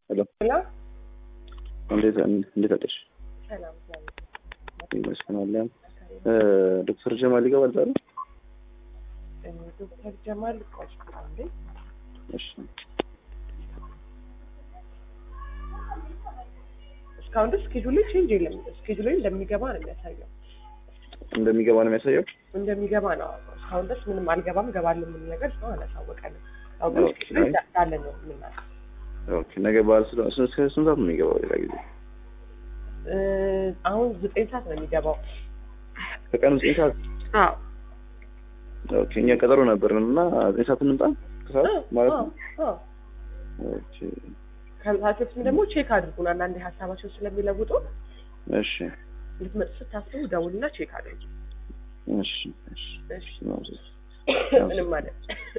Hello. Hello? እንዴት አደርሽ? ሰላም ሰላም። ይመስገናል። ዶክተር ጀማል ይገባል ዛሬ? ዶክተር ጀማል ቆይቷል እንዴ? እሺ። እስካሁን ድረስ ስኬጁል ላይ ቼንጅ የለም። ስኬጁል ላይ እንደሚገባ ነው የሚያሳየው። እንደሚገባ ነው የሚያሳየው? እንደሚገባ ነው። እስካሁን ድረስ ምንም አልገባም ገባለሁ ምን ነገር ነው አላሳወቀንም። ያው ግን ስኬጁል ላይ እንዳለ ነው የምናውቀው። ኦኬ። ነገ በዓል ስለሆነ ስንት ሰዓት ነው የሚገባው? ሌላ ጊዜ አሁን 9 ሰዓት ነው የሚገባው። ከቀኑ 9 ሰዓት? አዎ። ኦኬ። እኛ ቀጠሮ ነበርን እና 9 ሰዓት እንምጣ ከሰዓት ማለት ነው? አዎ። ኦኬ። ከዛቶችም ደግሞ ቼክ አድርጉን አንዳንዴ ሀሳባቸው ስለሚለውጡ። እሺ። ልትመጡ ስታስቡ ደውልና ቼክ አድርጉ። እሺ። እሺ። ምንም ማለት